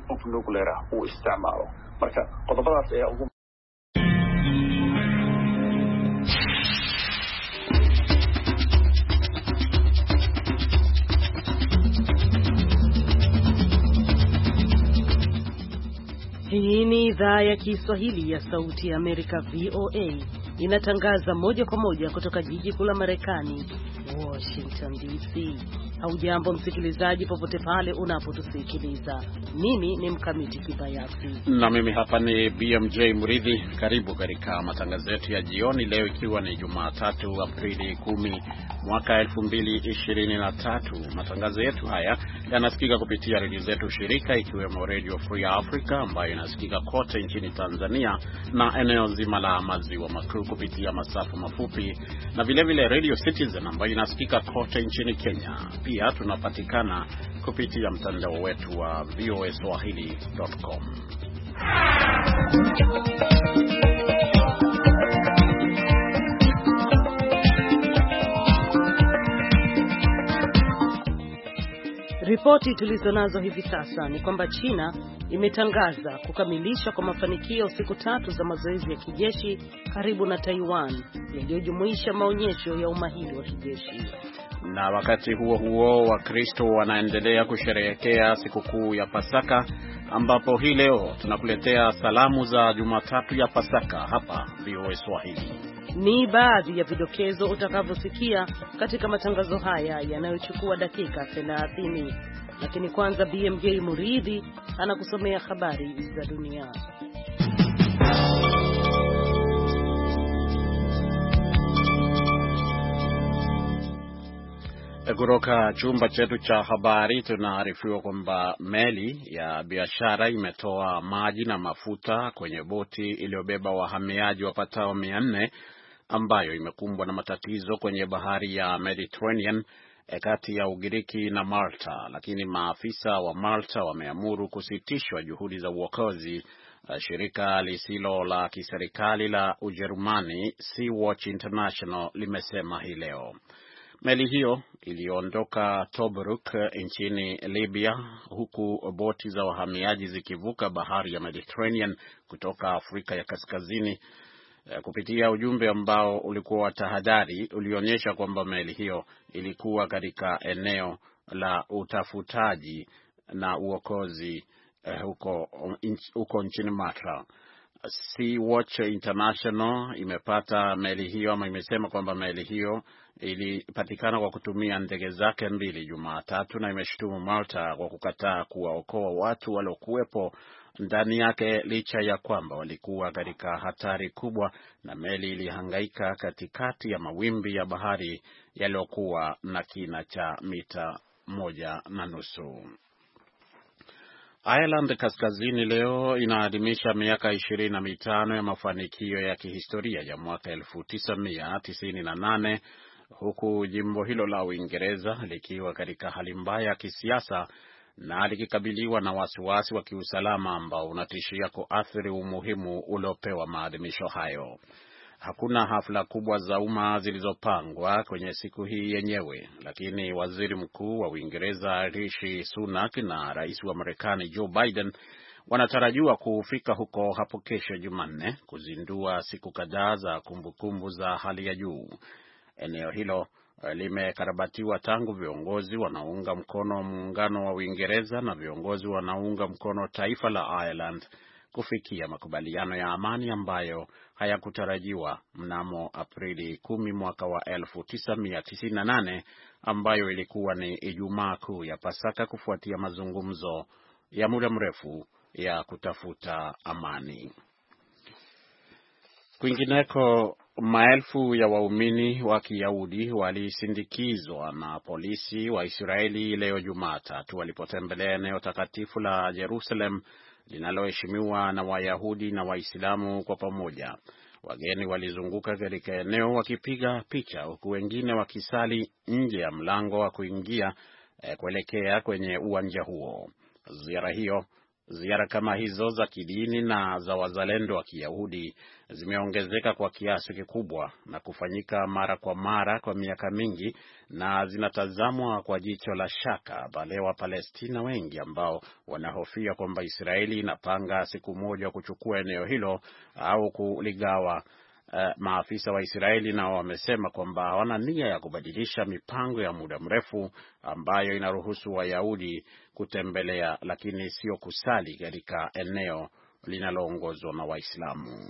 hub nuclear uu isticmaalo. Marka qodobadaas ayaa ugu Hii ni idhaa ya Kiswahili ya Sauti ya Amerika VOA. Inatangaza moja kwa moja kutoka jiji kuu la Marekani, Washington DC. Haujambo msikilizaji popote pale unapotusikiliza. Mimi ni Mkamiti Kibayasi. Na mimi hapa ni BMJ Muridhi. Karibu katika matangazo yetu ya jioni leo, ikiwa ni Jumatatu Aprili 10 mwaka 2023. Matangazo yetu haya yanasikika kupitia redio zetu shirika, ikiwemo Radio Free Africa ambayo inasikika kote nchini Tanzania na eneo zima la maziwa makuu kupitia masafa mafupi, na vile Radio Citizen ambayo inasikika kote nchini Kenya. Pia tunapatikana kupitia mtandao wetu wa voaswahili.com. Ripoti tulizonazo hivi sasa ni kwamba China imetangaza kukamilisha kwa mafanikio siku 3 za mazoezi ya kijeshi karibu na Taiwan yaliyojumuisha maonyesho ya umahiri wa kijeshi. Na wakati huo huo, Wakristo wanaendelea kusherehekea sikukuu ya Pasaka, ambapo hii leo tunakuletea salamu za Jumatatu ya Pasaka hapa VOA Swahili. Ni baadhi ya vidokezo utakavyosikia katika matangazo haya yanayochukua dakika 30. Lakini kwanza BMJ Muridhi anakusomea habari za dunia. Kutoka chumba chetu cha habari tunaarifiwa kwamba meli ya biashara imetoa maji na mafuta kwenye boti iliyobeba wahamiaji wapatao 400 ambayo imekumbwa na matatizo kwenye bahari ya Mediterranean kati ya Ugiriki na Malta, lakini maafisa wa Malta wameamuru kusitishwa juhudi za uokozi. Shirika lisilo la kiserikali la Ujerumani Sea-Watch International limesema hii leo. Meli hiyo iliondoka Tobruk nchini Libya, huku boti za wahamiaji zikivuka bahari ya Mediterranean kutoka Afrika ya Kaskazini. Kupitia ujumbe ambao ulikuwa wa tahadhari, ulionyesha kwamba meli hiyo ilikuwa katika eneo la utafutaji na uokozi huko nchini Malta. Sea-Watch International imepata meli hiyo, ama imesema kwamba meli hiyo ilipatikana kwa kutumia ndege zake 2 Jumatatu, na imeshutumu Malta kwa kukataa kuwaokoa watu waliokuwepo ndani yake, licha ya kwamba walikuwa katika hatari kubwa, na meli ilihangaika katikati ya mawimbi ya bahari yaliyokuwa na kina cha mita 1.5. Ireland Kaskazini leo inaadhimisha miaka 25 ya mafanikio ya kihistoria ya mwaka 1998, huku jimbo hilo la Uingereza likiwa katika hali mbaya ya kisiasa na likikabiliwa na wasiwasi wa kiusalama ambao unatishia kuathiri umuhimu uliopewa maadhimisho hayo. Hakuna hafla kubwa za umma zilizopangwa kwenye siku hii yenyewe, lakini waziri mkuu wa Uingereza Rishi Sunak na rais wa Marekani Joe Biden wanatarajiwa kufika huko hapo kesho Jumanne kuzindua siku kadhaa za kumbukumbu za hali ya juu. Eneo hilo limekarabatiwa tangu viongozi wanaunga mkono muungano wa Uingereza na viongozi wanaunga mkono taifa la Ireland kufikia makubaliano ya amani ambayo hayakutarajiwa mnamo Aprili 10 mwaka wa 1998, ambayo ilikuwa ni Ijumaa Kuu ya Pasaka, kufuatia mazungumzo ya muda mrefu ya kutafuta amani. Kwingineko, maelfu ya waumini wa Kiyahudi walisindikizwa na polisi wa Israeli leo Jumatatu walipotembelea eneo takatifu la Jerusalem linaloheshimiwa na Wayahudi na Waislamu kwa pamoja. Wageni walizunguka katika eneo wakipiga picha, huku wengine wakisali nje ya mlango wa kuingia kuelekea kwenye uwanja huo. Ziara hiyo Ziara kama hizo za kidini na za wazalendo wa Kiyahudi zimeongezeka kwa kiasi kikubwa na kufanyika mara kwa mara kwa miaka mingi, na zinatazamwa kwa jicho la shaka pale Wapalestina wengi ambao wanahofia kwamba Israeli inapanga siku moja kuchukua eneo hilo au kuligawa. Maafisa wa Israeli nao wamesema kwamba hawana nia ya kubadilisha mipango ya muda mrefu ambayo inaruhusu Wayahudi kutembelea lakini sio kusali katika eneo linaloongozwa na Waislamu.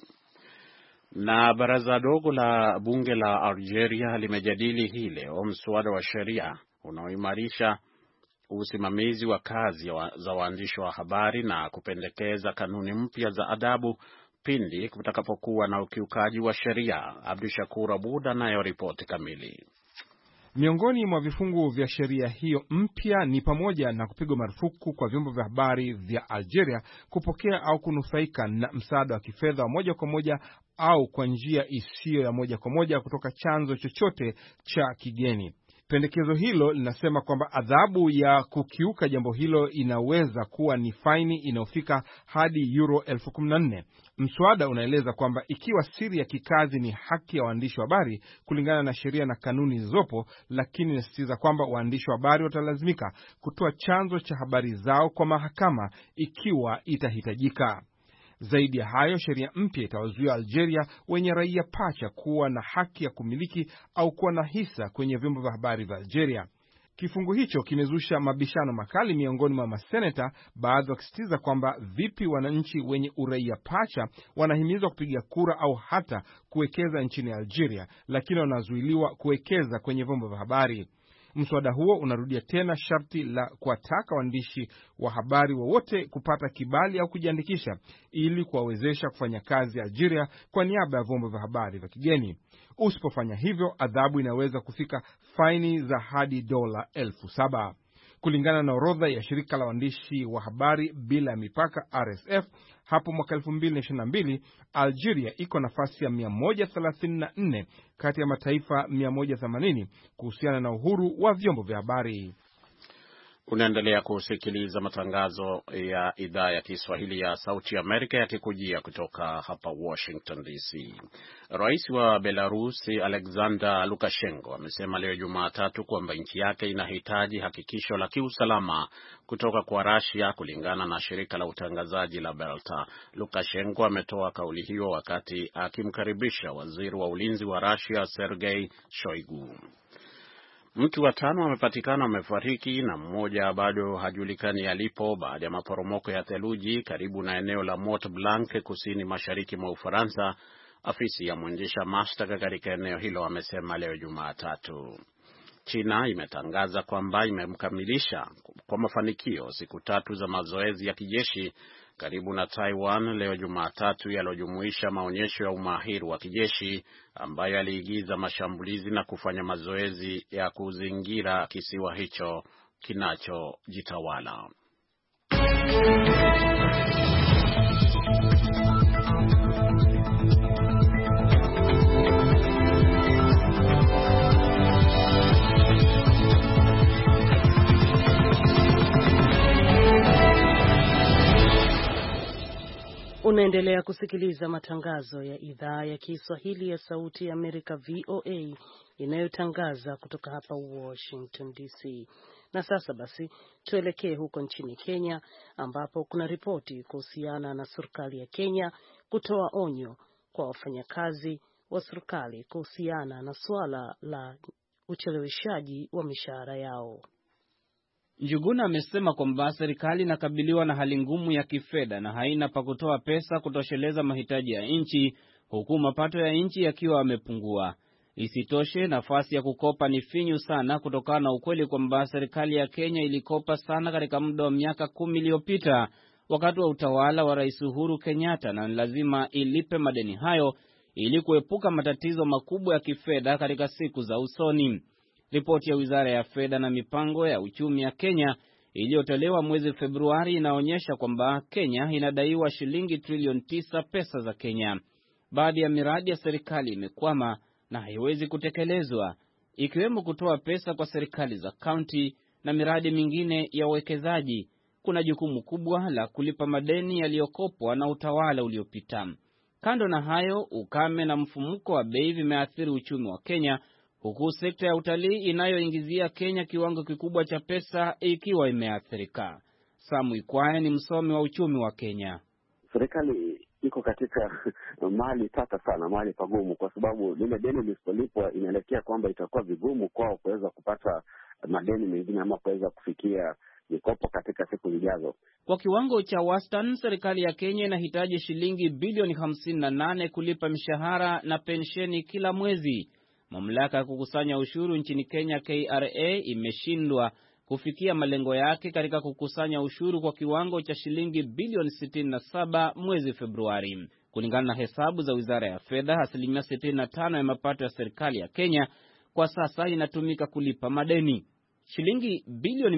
Na baraza dogo la bunge la Algeria limejadili hii leo mswada wa sheria unaoimarisha usimamizi wa kazi za waandishi wa habari na kupendekeza kanuni mpya za adabu pindi kutakapokuwa na ukiukaji wa sheria. Abdushakur Abud anayo ripoti kamili. Miongoni mwa vifungu vya sheria hiyo mpya ni pamoja na kupigwa marufuku kwa vyombo vya habari vya Algeria kupokea au kunufaika na msaada wa kifedha wa moja kwa moja au kwa njia isiyo ya moja kwa moja kutoka chanzo chochote cha kigeni. Pendekezo hilo linasema kwamba adhabu ya kukiuka jambo hilo inaweza kuwa ni faini inayofika hadi euro 14,000. Mswada unaeleza kwamba ikiwa siri ya kikazi ni haki ya waandishi wa habari kulingana na sheria na kanuni zilizopo, lakini inasisitiza kwamba waandishi wa habari watalazimika kutoa chanzo cha habari zao kwa mahakama ikiwa itahitajika. Zaidi ya hayo, sheria mpya itawazuia Algeria wenye raia pacha kuwa na haki ya kumiliki au kuwa na hisa kwenye vyombo vya habari vya Algeria. Kifungu hicho kimezusha mabishano makali miongoni mwa maseneta, baadhi wakisitiza kwamba vipi wananchi wenye uraia pacha wanahimizwa kupiga kura au hata kuwekeza nchini Algeria, lakini wanazuiliwa kuwekeza kwenye vyombo vya habari. Mswada huo unarudia tena sharti la kuwataka waandishi wa habari wowote kupata kibali au kujiandikisha ili kuwawezesha kufanya kazi Algeria kwa niaba ya vyombo vya habari vya kigeni. Usipofanya hivyo, adhabu inaweza kufika faini za hadi dola 7,000. Kulingana na orodha ya shirika la waandishi wa habari bila ya mipaka RSF, hapo mwaka 2022 Algeria iko nafasi ya 134 kati ya mataifa 180 kuhusiana na uhuru wa vyombo vya habari. Unaendelea kusikiliza matangazo ya idhaa ya Kiswahili ya Sauti Amerika yakikujia kutoka hapa Washington DC. Rais wa Belarusi Alexander Lukashenko amesema leo Jumatatu kwamba nchi yake inahitaji hakikisho la kiusalama kutoka kwa Russia, kulingana na shirika la utangazaji la Belta. Lukashenko ametoa kauli hiyo wakati akimkaribisha waziri wa ulinzi wa Russia Sergei Shoigu. Mtu wa 5 amepatikana amefariki na mmoja bado hajulikani alipo baada ya maporomoko ya theluji karibu na eneo la Mont Blanc kusini mashariki mwa Ufaransa. Afisi ya mwendesha mashtaka katika eneo hilo amesema leo Jumatatu. China imetangaza kwamba imemkamilisha kwa mafanikio siku 3 za mazoezi ya kijeshi karibu na Taiwan leo Jumatatu, yalojumuisha maonyesho ya umahiri wa kijeshi ambayo yaliigiza mashambulizi na kufanya mazoezi ya kuzingira kisiwa hicho kinachojitawala. Unaendelea kusikiliza matangazo ya idhaa ya Kiswahili ya Sauti ya Amerika VOA inayotangaza kutoka hapa Washington DC. Na sasa basi tuelekee huko nchini Kenya, ambapo kuna ripoti kuhusiana na serikali ya Kenya kutoa onyo kwa wafanyakazi wa serikali kuhusiana na suala la ucheleweshaji wa mishahara yao. Njuguna amesema kwamba serikali inakabiliwa na hali ngumu ya kifedha na haina pa kutoa pesa kutosheleza mahitaji ya nchi, huku mapato ya nchi yakiwa yamepungua. Isitoshe, nafasi ya kukopa ni finyu sana kutokana na ukweli kwamba serikali ya Kenya ilikopa sana katika muda wa miaka 10 iliyopita wakati wa utawala wa Rais Uhuru Kenyatta, na lazima ilipe madeni hayo ili kuepuka matatizo makubwa ya kifedha katika siku za usoni. Ripoti ya Wizara ya Fedha na Mipango ya Uchumi ya Kenya iliyotolewa mwezi Februari inaonyesha kwamba Kenya inadaiwa shilingi trilioni 9 pesa za Kenya. Baadhi ya miradi ya serikali imekwama na haiwezi kutekelezwa, ikiwemo kutoa pesa kwa serikali za kaunti na miradi mingine ya uwekezaji. kuna jukumu kubwa la kulipa madeni yaliyokopwa na utawala uliopita. Kando na hayo, ukame na mfumuko wa bei vimeathiri uchumi wa Kenya, huku sekta ya utalii inayoingizia Kenya kiwango kikubwa cha pesa ikiwa imeathirika. Samu Ikwae ni msomi wa uchumi wa Kenya. Serikali iko katika mahali tata sana, mahali pagumu, kwa sababu lile deni lisipolipwa inaelekea kwamba itakuwa vigumu kwao kuweza kupata madeni mengine ama kuweza kufikia mikopo katika siku zijazo. Kwa kiwango cha wastani, serikali ya Kenya inahitaji shilingi bilioni 58 kulipa mishahara na pensheni kila mwezi. Mamlaka ya kukusanya ushuru nchini Kenya, KRA, imeshindwa kufikia malengo yake katika kukusanya ushuru kwa kiwango cha shilingi bilioni 67 mwezi Februari. Kulingana na hesabu za Wizara ya Fedha, 65% ya mapato ya serikali ya Kenya kwa sasa inatumika kulipa madeni. Shilingi bilioni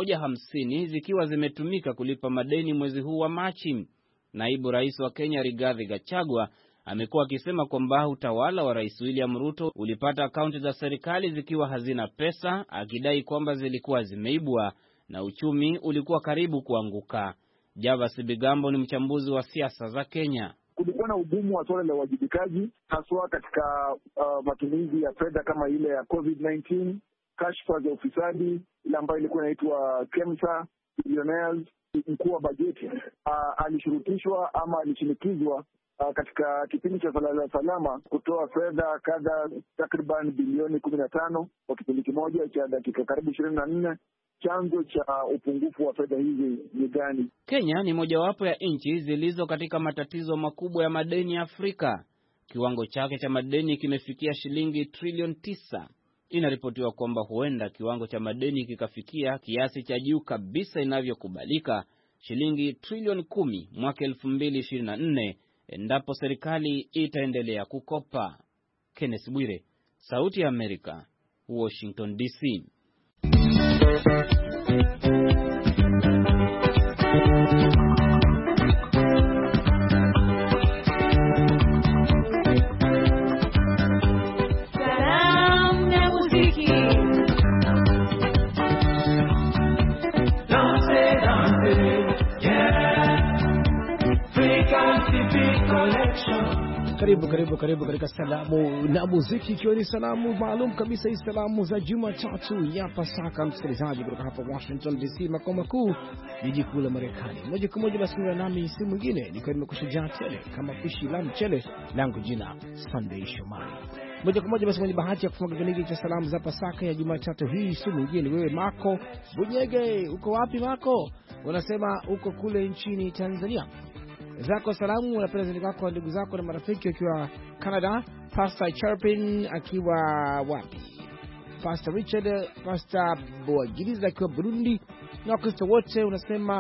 150 zikiwa zimetumika kulipa madeni mwezi huu wa Machi. Naibu Rais wa Kenya Rigathi Gachagua amekuwa akisema kwamba utawala wa Rais William Ruto ulipata akaunti za serikali zikiwa hazina pesa, akidai kwamba zilikuwa zimeibwa na uchumi ulikuwa karibu kuanguka. Javas Bigambo ni mchambuzi wa siasa za Kenya. Kulikuwa na ugumu wa swala la uwajibikaji, haswa katika matumizi ya fedha kama ile ya COVID-19, kashfa za ufisadi, ile ambayo ilikuwa inaitwa KEMSA, billionaires. Mkuu wa bajeti alishurutishwa ama alishinikizwa katika kipindi cha salama kutoa fedha kadha takriban bilioni 15 kwa kipindi kimoja cha dakika karibu 24. Chanzo cha upungufu wa fedha hizi ni gani? Kenya ni mojawapo ya nchi zilizo katika matatizo makubwa ya madeni Afrika. Kiwango chake cha madeni kimefikia shilingi trilioni 9. Inaripotiwa kwamba huenda kiwango cha madeni kikafikia kiasi cha juu kabisa inavyokubalika, shilingi trilioni 10 mwaka 2024, endapo serikali itaendelea kukopa. Kenneth Bwire, Sauti ya Amerika, Washington DC. Karibu katika salamu na muziki, ikiwa ni salamu maalum kabisa, hii salamu za Jumatatu ya Pasaka, msikilizaji, kutoka hapa Washington DC, makao makuu, jiji kuu la Marekani. Moja kwa moja basi nami si mwingine, nikiwa nimekushajaa tele kama pishi la mchele, langu jina Sunday Shomari. Moja kwa moja basi mwenye bahati ya kufunga kipindi cha salamu za Pasaka ya Jumatatu hii si mwingine, wewe Marco Bunyege. Uko wapi Marco? Unasema uko kule nchini Tanzania. Zako salamu unapenda kwako kwa ndugu zako na marafiki wakiwa Canada, Pastor Charpin akiwa wapi, Pastor Richard, Pastor Boagiriza akiwa Burundi, na Wakristo wote unasema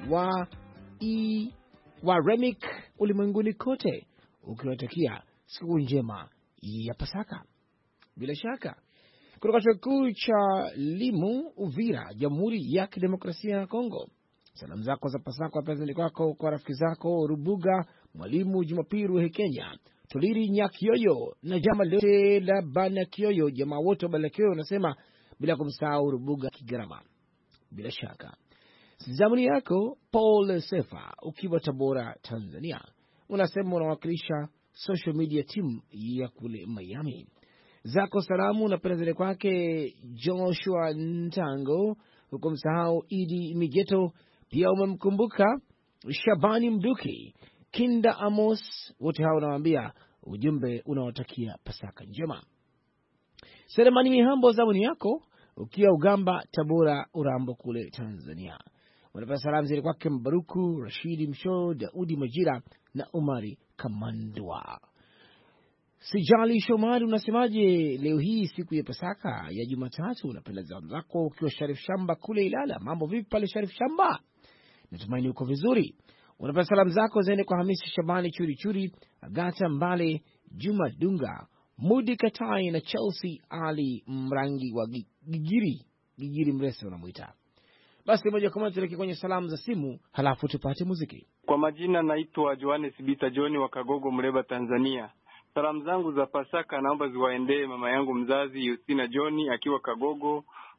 wa Remik ulimwenguni kote, ukiwatakia siku njema ya Pasaka. Bila shaka kutoka chuo kikuu cha Limu, Uvira, Jamhuri ya Kidemokrasia ya Kongo, salamu zako za Pasaka wapendani kwako kwa rafiki zako Rubuga, Mwalimu Jumapili Kenya, Tuliri Nyakioyo na jamaa lote la Banakioyo, jamaa wote wa Banakioyo unasema, bila kumsahau Rubuga Kigarama. Bila shaka zamani yako Paul Sefa ukiwa Tabora, Tanzania, unasema unawakilisha social media team ya kule Miami. Zako salamu unapenda kwake Joshua Ntango, huko msahau Idi Migeto, pia umemkumbuka Shabani Mduki, Kinda Amos, wote hao unawaambia ujumbe unawatakia Pasaka njema. Selemani Mihambo, zamani yako ukiwa Ugamba, Tabora, Urambo kule Tanzania, unapenda salamu zile kwake Mbaruku Rashidi Msho, Daudi Majira na Umari Kamandwa. Sijali Shomari, unasemaje leo hii siku ya Pasaka ya Jumatatu? Unapenda salamu zako ukiwa Sharif Shamba kule Ilala. Mambo vipi pale Sharif Shamba? Natumaini uko vizuri. Unapenda salamu zako ziende kwa Hamisi Shabani Churi, Agata Mbale, Juma Dunga, Mudi Katai na Chelsea Ali Mrangi wa Gigiri Mresa unamuita. Basi moja kwa moja tuleke kwenye salamu za simu, halafu tupate muziki. Kwa majina naitwa Johannes Bita John wa Kagogo, Mreba, Tanzania. Salamu zangu za Pasaka naomba ziwaendee mama yangu mzazi Yustina John akiwa Kagogo,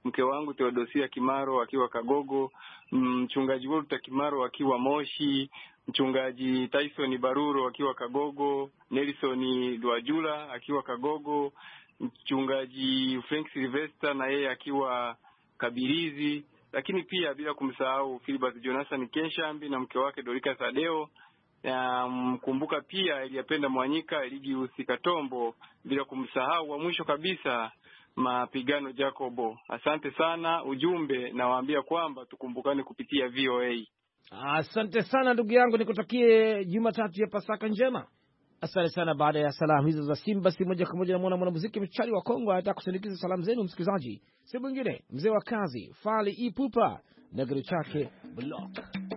mke wangu Theodosia Kimaro akiwa Kagogo, mchungaji Walter Kimaro akiwa Moshi, mchungaji Tyson Baruro akiwa Kagogo, Nelson Dwajula akiwa Kagogo, mchungaji Frank Sylvester na yeye akiwa Kabirizi, lakini pia bila kumsahau Philbert Jonathan Kenshambi na mke wake Dorika Sadeo. Mkumbuka pia Eliapenda Mwanyika, Eligius Katombo, bila kumsahau wa mwisho kabisa Mapigano Jacobo. Asante sana. Ujumbe nawaambia kwamba tukumbukane kupitia VOA. Asante sana ndugu yangu, nikutakie Jumatatu ya Pasaka njema. Asante sana. Baada ya salamu hizo za Simba, si moja kwa moja na mwanamuziki mchali wa Kongo anataka kusindikiza salamu zenu msikilizaji. Si mwingine mzee wa kazi Fally Ipupa na kitu chake Block.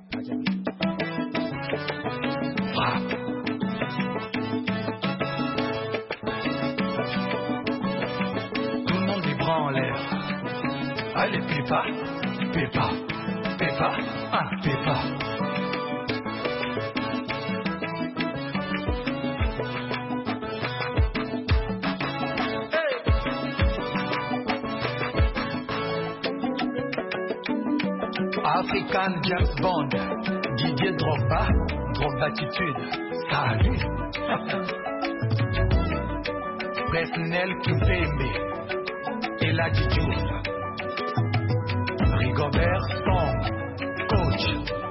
Tout le monde est bras en l'air. Allez, Pépa, Pépa, Pépa, ah, Pépa. African James Bond, Didier Drogba, Drogbatitude, salut. Presnel Kimpembe, Ella Diouf, Rigobert Song, coach.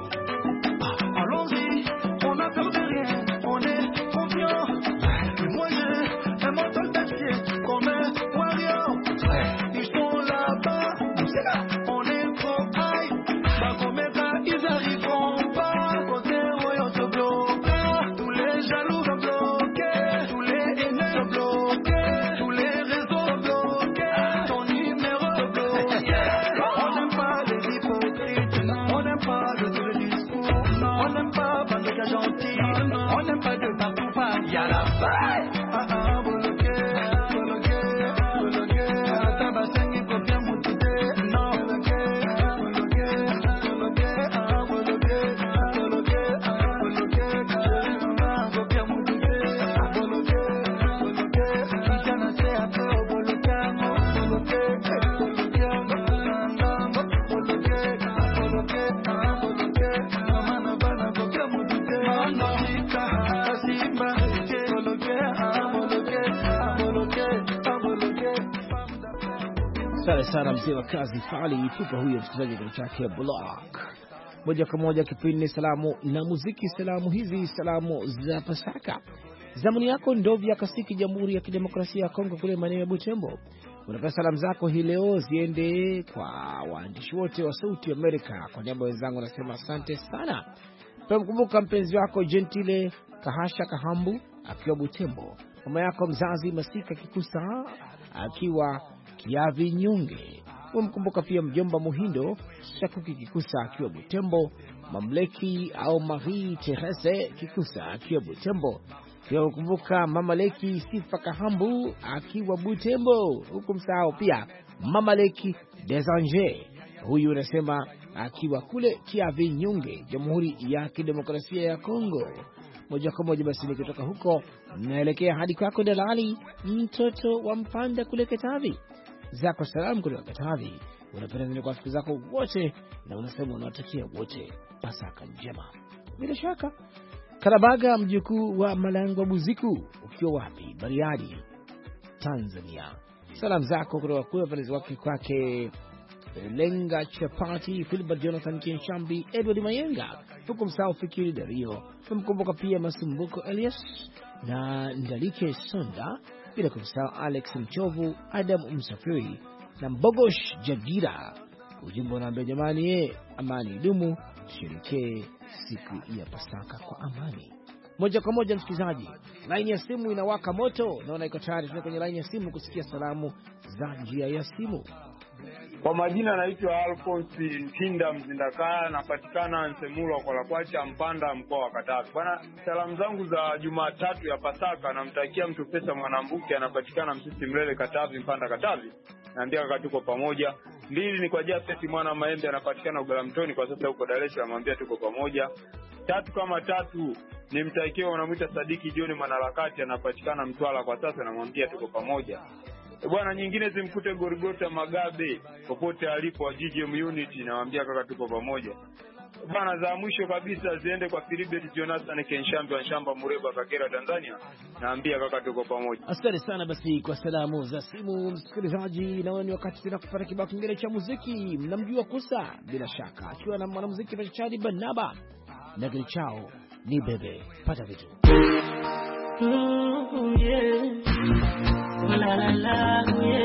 Allons-y, on n'a peur de rien, on est confiant. Et moi j'ai un mental d'acier comme un warrior. Ils sont là-bas, c'est là, on est trop high. Pas comme ça, ils arriveront pas. Côté royaume se bloque, tous les jaloux sont bloqués, tous les haineux sont bloqués, tous les réseaux sont bloqués, ton numéro est bloqué. On n'aime pas les hypocrites, on n'aime pas le double discours, on n'aime pas bande de gars gentils, on n'aime pas de partout pas. Y'a la faille. Bloqué, bloqué, bloqué. Tabassin il faut bien m'outer, non. Bloqué, bloqué, bloqué, bloqué, bloqué, bloqué. Chérie, maman, faut bien m'outer, bloqué, bloqué. Quitte à c'est à faire, bloqué, bloqué, bloqué, bloqué, bloqué. Maman n'a pas n'a faut bien m'outer, non. Simba, bloqué, bloqué, bloqué, bloqué. Asante sana mzee wa kazi Fally Ipupa huyo msikilizaji kwa chake Block. Moja kwa moja kipindi salamu na muziki. Salamu hizi salamu za Pasaka. Zamani yako Ndovya Kasiki, Jamhuri ya Kidemokrasia ya Kongo kule maeneo ya Butembo. Unapenda salamu zako hii leo ziende kwa waandishi wote wa Sauti Amerika. Kwa niaba wenzangu nasema asante sana. Kumbuka mpenzi wako Gentile Kahasha Kahambu akiwa Butembo. Mama yako mzazi Masika Kikusa akiwa Kiavi Nyonge. Kumbuka pia mjomba Muhindo Shakuki Kikusa akiwa Butembo. Mamleki au Marie Therese Kikusa akiwa Butembo. Pia kumbuka Mama Leki Sifa Kahambu akiwa Butembo. Huku msahau pia Mama Leki Desange, huyu unasema akiwa kule Kiavi Nyonge, Jamhuri ya Kidemokrasia ya Kongo. Moja kwa moja basi nikitoka huko naelekea hadi kwako Dalali, mtoto wa Mpanda kule Katavi. Zako salamu kutoka Katavi unapenda nini kwa rafiki zako wote, na unasema unawatakia wote Pasaka njema. Bila shaka Karabaga, mjukuu wa Malangwa Buziku, ukiwa wapi? Bariadi, Tanzania. Salamu zako kutoka kwa wapenzi wake kwake Lenga Chapati, Philbert Jonathan Kenshambi, Edward Mayenga, huku msao Fikiri Dario. Tumkumbuka pia Masumbuko Elias na Ndalike Sonda, bila kumsahau Alex Mchovu, Adam Msafiri na Mbogosh Jagira. Ujumbe unaambia jamani, amani idumu, tusherekee siku ya Pasaka kwa amani. Moja kwa moja msikilizaji, line ya simu inawaka moto, naona iko tayari. Tuna kwenye line ya simu kusikia salamu za njia ya simu. Kwa majina anaitwa Alphonse Ntinda Mzindakaya, napatikana Nsemulwa kwa Lakwacha, Mpanda, mkoa wa Katavi. Bwana, salamu zangu za Jumatatu ya Pasaka namtakia mtu pesa Mwanambuke, anapatikana Msisi Mlele Katavi, Mpanda Katavi. Naambia kaka tuko pamoja. 2 ni kwa Jafet Mwana Maembe, anapatikana Ugalamtoni kwa sasa huko Dar es Salaam, naambia tuko pamoja. 3 kama 3 ni mtakiwa wanamuita Sadiki John Mwanaharakati, anapatikana Mtwara kwa sasa, namwambia tuko pamoja. Bwana, nyingine zimkute Gorgota Magabe popote alipo wa GGM Unity, nawaambia kaka tuko pamoja. Bwana, za mwisho kabisa ziende kwa Philibert Jonathan Kenshambi wa Shamba Mureba Kagera Tanzania, naambia kaka tuko pamoja. Asante sana basi kwa salamu za simu msikilizaji, na ni wakati tena kupata kibao kingine cha muziki. Mnamjua Kusa bila shaka, akiwa na mwanamuziki machachari Banaba na kile chao ni bebe. Pata vitu la la la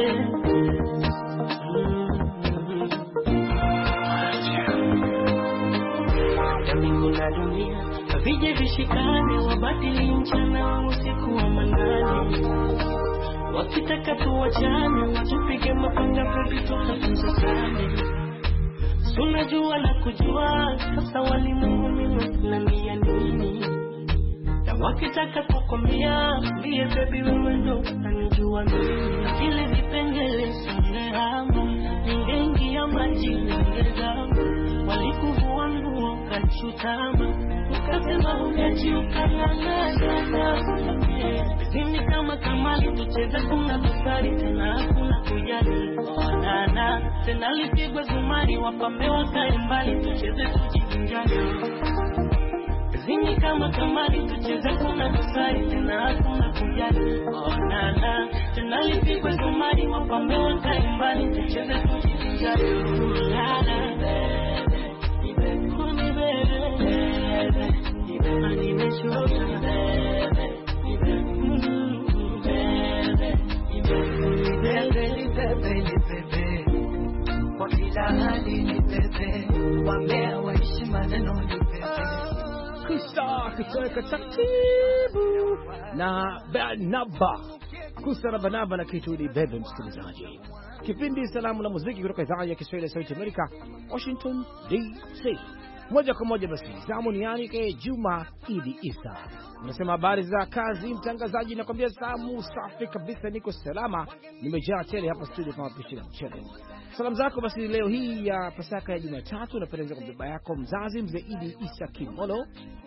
na dunia vije vishikane, wabadili mchana usiku wa manane, wakitaka tuwachane, watupige mapanga pepi tukatuzakane. Sunajua na kujua, sasa walimwengu mimi nini, na wakitaka kukomea, mbie pepi wewe ndo unanijua mimi. Ile vipengele songehamu, ningengia maji ningezama, walikuvua nguo kachutama, ukasema ukachiuka na zini kama kamali tucheza kuna dosari, tena hakuna kujali onana, tena lipigwe zumari wapamewa kae mbali, tucheze tujivinjani. Zini kama kamali tucheza kuna dosari, tena hakuna kujali onana, tena lipigwe zumari wapamewa kae mbali, tucheze tujivinjani. Kusa taratibu na Banaba. Kusa na Banaba na kitu ni bebe. Msikilizaji, kipindi salamu na muziki kutoka idhaa ya Kiswahili ya Sauti Amerika, Washington DC. Moja kwa moja basi zamu ni yake Juma Idi Isa. Unasema habari za kazi mtangazaji, nakwambia salamu safi kabisa, niko salama, nimejaa tele hapa studio kama pishi la mchele. Salamu zako basi leo hii ya Pasaka ya Jumatatu napendeza kwa baba yako mzazi mzee Idi Isa Kimolo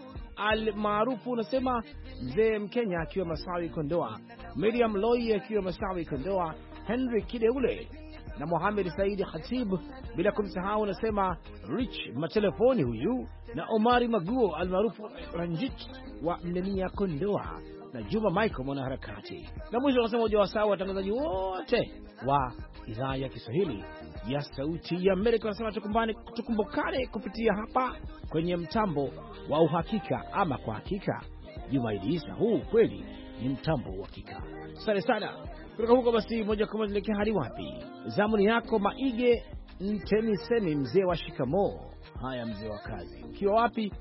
almaarufu, unasema mzee Mkenya akiwa Masawi Kondoa, Miriam Loi akiwa Masawi Kondoa, Henry Kideule na Mohamed Saidi Khatib, bila kumsahau unasema Rich matelefoni huyu na Omari Maguo almaarufu Ranjit wa Mnenia Kondoa na Juma Michael mwanaharakati. Na mwisho unasema hujawasahau watangazaji wote wa idhaa ya Kiswahili ya Sauti ya Amerika. Unasema tukumbukane kupitia hapa kwenye mtambo wa uhakika, ama kwa hakika Juma Idi Isa, huu kweli ni mtambo wa uhakika. Asante sana. Kutoka huko basi moja kwa moja tuelekea hadi wapi? Zamuni yako Maige Ntemisemi, mzee wa shikamoo. Haya mzee wa kazi, ukiwa wapi?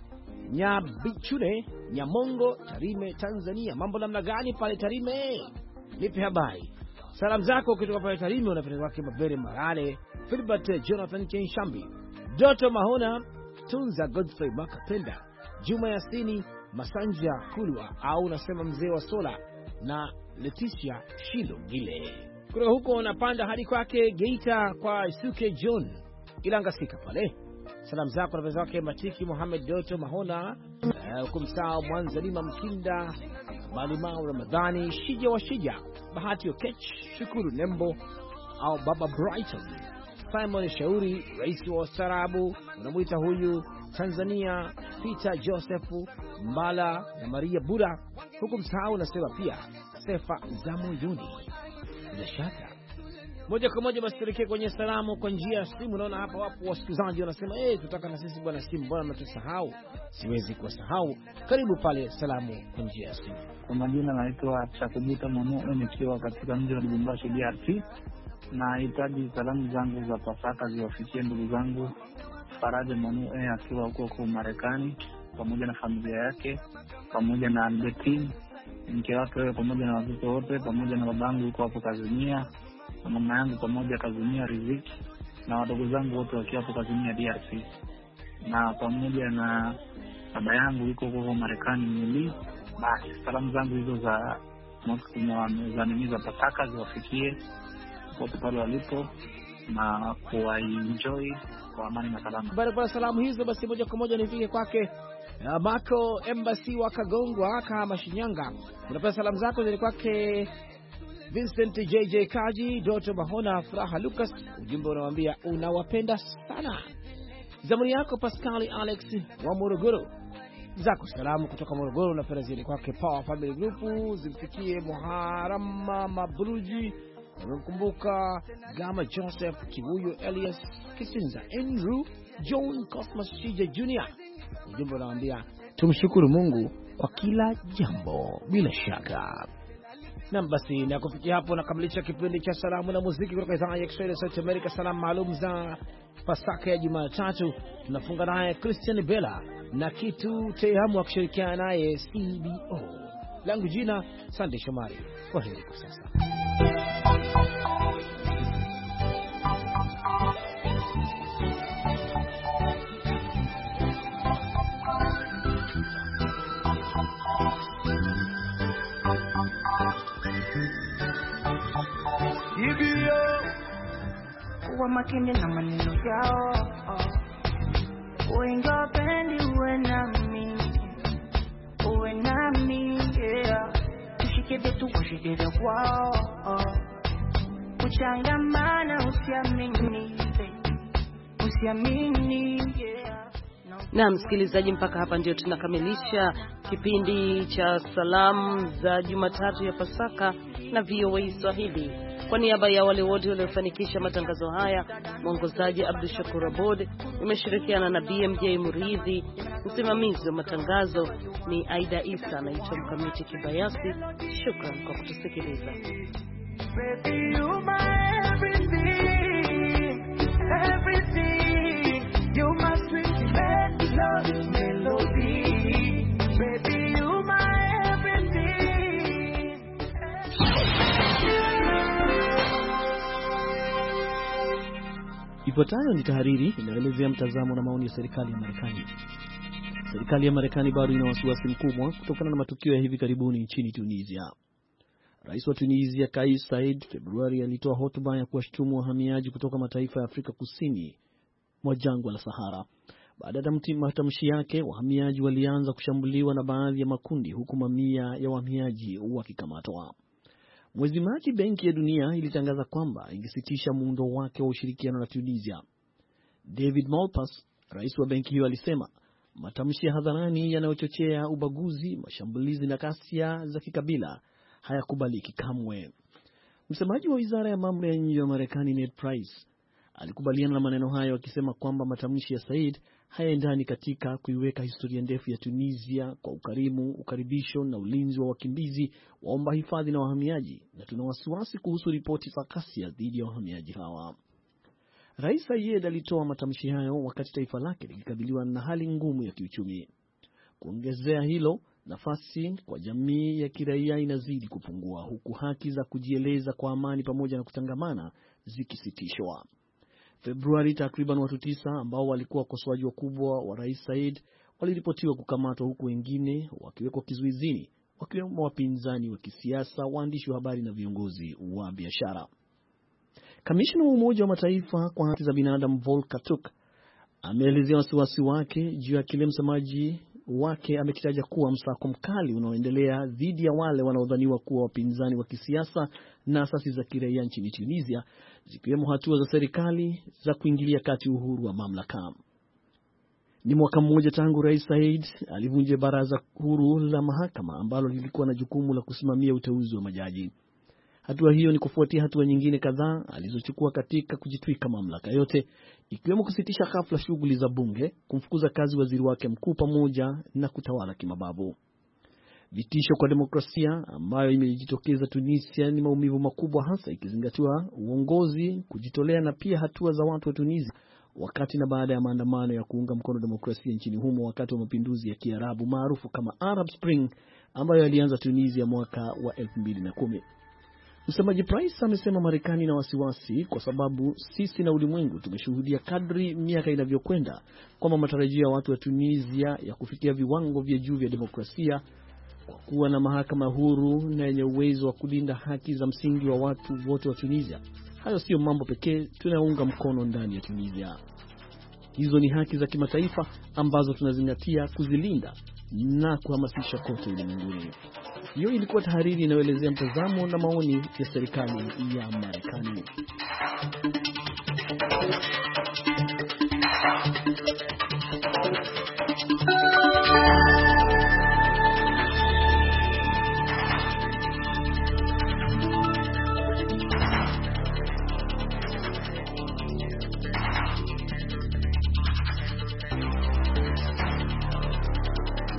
Nyabichune, Nyamongo, Tarime, Tanzania. Mambo namna gani pale Tarime? Nipe habari. Salamu zako kutoka pale Tarime unapenda wake Mabere Marale, Philbert Jonathan Kenshambi, Doto Mahona, Tunza Godfrey Makapenda, Juma Yasini Masanja Kulwa, au unasema mzee wa Sola, na Leticia Shilo Gile. Kutoka huko unapanda hadi kwake Geita kwa Suke John Ilangasika pale. Salamu zako na wake Matiki Mohamed Doto Mahona, kumsao Mwanza Lima Mkinda, Malimau Ramadhani, Shija wa Shija, Bahati Okech, Shukuru Nembo au Baba Brighton, Simon Shauri, rais wa Sarabu, unamuita huyu Tanzania, Peter Joseph Mbala na Maria Bura, huku msahau unasema pia Sefa Zamoyuni. Bila shaka moja kwa moja basi tuelekee kwenye salamu kwa njia ya simu. Naona hapa wapo wasikilizaji wanasema tutaka na sisi bwana simu, bwana mtusahau. Siwezi kuwasahau. Karibu pale salamu kwa njia ya simu. Kwa majina naitwa Chakubuta Mono, nikiwa katika mji wa Lubumbashi DRC. Na hitaji salamu zangu za Pasaka ziwafikie ndugu zangu Faraja Mono akiwa huko Marekani pamoja na familia yake, pamoja na Albertine mke wake, pamoja na watoto wote, pamoja na babangu yuko hapo Kazimia, na mama yangu pamoja Kazimia Riziki, na wadogo zangu wote wakiwa hapo Kazimia DRC, na pamoja na baba yangu yuko huko Marekani Mili. Basi salamu zangu hizo za za Pasaka ziwafikie wote pale walipo na kuenjoy kwa amani na salama. Baada ya salamu hizo basi moja kwa moja nifike kwake Mako Embassy wa Kagongwa kama Shinyanga. Unapenda salamu zako zile kwake Vincent JJ Kaji, Doto Mahona, Furaha Lucas, ujumbe unawambia unawapenda sana. Zamani yako Pascali Alex wa Morogoro, zako salamu kutoka Morogoro na perazini kwake Power Family Group zimfikie Muharama Mabruji, kumbuka Gama Joseph Kibuyo, Elias Kisinza, Andrew John Cosmas Shija Jr. Ujumbe unawaambia tumshukuru Mungu kwa kila jambo bila shaka. Na basi na kufikia hapo nakamilisha kipindi cha salamu na muziki kutoka idhaa ya Kiswahili ya Sauti ya Amerika, salamu maalum za Pasaka ya Jumatatu. Tunafunga naye Christian Bella na kitu tehamu akishirikiana naye CBO. Langu jina Sunday Shomari. Kwa heri kwa sasa. Kuwa makini na maneno yao, wengi wapendi uwe nami, yeah. Tushike vitu kushike vya kwao, kuchangamana usiamini, yeah. Na msikilizaji, mpaka hapa ndio tunakamilisha kipindi cha salamu za Jumatatu ya Pasaka na VOA Swahili. Kwa niaba ya wale wote waliofanikisha matangazo haya, mwongozaji Abdul Shakur Abod, nimeshirikiana na BMJ Muridhi, msimamizi wa matangazo ni Aida Isa, naitwa Mkamiti Kibayasi. Shukran kwa kutusikiliza. Baby, you my everything, you my sweet melody, baby, you my everything. Ifuatayo ni tahariri inaelezea mtazamo na maoni ya serikali ya Marekani. Serikali ya Marekani bado ina wasiwasi mkubwa kutokana na matukio ya hivi karibuni nchini Tunisia. Rais wa Tunisia Kais Saied Februari alitoa hotuba ya kuwashtumu wahamiaji kutoka mataifa ya Afrika Kusini mwa jangwa la Sahara. Baada ya matamshi yake, wahamiaji walianza kushambuliwa na baadhi ya makundi, huku mamia ya wahamiaji wakikamatwa. Mwezi Machi, Benki ya Dunia ilitangaza kwamba ingesitisha muundo wake wa ushirikiano na Tunisia. David Malpass, rais wa benki hiyo, alisema matamshi ya hadharani yanayochochea ubaguzi, mashambulizi na ghasia za kikabila hayakubaliki kamwe. Msemaji wa Wizara ya Mambo ya Nje ya Marekani Ned Price alikubaliana na maneno hayo, akisema kwamba matamshi ya Said hayaendani katika kuiweka historia ndefu ya Tunisia kwa ukarimu, ukaribisho na ulinzi wa wakimbizi, waomba hifadhi na wahamiaji, na tuna wasiwasi kuhusu ripoti za ghasia dhidi ya wahamiaji hawa. Rais Said alitoa matamshi hayo wakati taifa lake likikabiliwa na hali ngumu ya kiuchumi. Kuongezea hilo, nafasi kwa jamii ya kiraia inazidi kupungua, huku haki za kujieleza kwa amani pamoja na kutangamana zikisitishwa. Februari, takriban watu 9 ambao walikuwa wakosoaji wakubwa wa Rais Said waliripotiwa kukamatwa, huku wengine wakiwekwa kizuizini, wakiwemo wapinzani wa kisiasa, waandishi wa habari na viongozi wa biashara. Kamishna wa Umoja wa Mataifa kwa haki za binadamu Volker Turk ameelezea wasiwasi wake juu ya kile msemaji wake amekitaja kuwa msako mkali unaoendelea dhidi ya wale wanaodhaniwa kuwa wapinzani wa kisiasa na asasi za kiraia nchini Tunisia, zikiwemo hatua za serikali za kuingilia kati uhuru wa mamlaka. Ni mwaka mmoja tangu Rais Said alivunja baraza huru la mahakama ambalo lilikuwa na jukumu la kusimamia uteuzi wa majaji. Hatua hiyo ni kufuatia hatua nyingine kadhaa alizochukua katika kujitwika mamlaka yote, ikiwemo kusitisha ghafla shughuli za bunge, kumfukuza kazi waziri wake mkuu pamoja na kutawala kimabavu. Vitisho kwa demokrasia ambayo imejitokeza Tunisia ni maumivu makubwa, hasa ikizingatiwa uongozi kujitolea na pia hatua za watu wa Tunisia wakati na baada ya maandamano ya kuunga mkono demokrasia nchini humo wakati wa mapinduzi ya Kiarabu maarufu kama Arab Spring ambayo yalianza Tunisia mwaka wa 2010. Msemaji Price amesema Marekani na wasiwasi kwa sababu sisi na ulimwengu tumeshuhudia kadri miaka inavyokwenda kwamba matarajio ya watu wa Tunisia ya kufikia viwango vya juu vya demokrasia, kwa kuwa na mahakama huru na yenye uwezo wa kulinda haki za msingi wa watu wote wa Tunisia. Hayo sio mambo pekee tunayounga mkono ndani ya Tunisia. Hizo ni haki za kimataifa ambazo tunazingatia kuzilinda na kuhamasisha kote ulimwenguni. Hiyo ilikuwa tahariri inayoelezea mtazamo na maoni ya serikali ya Marekani.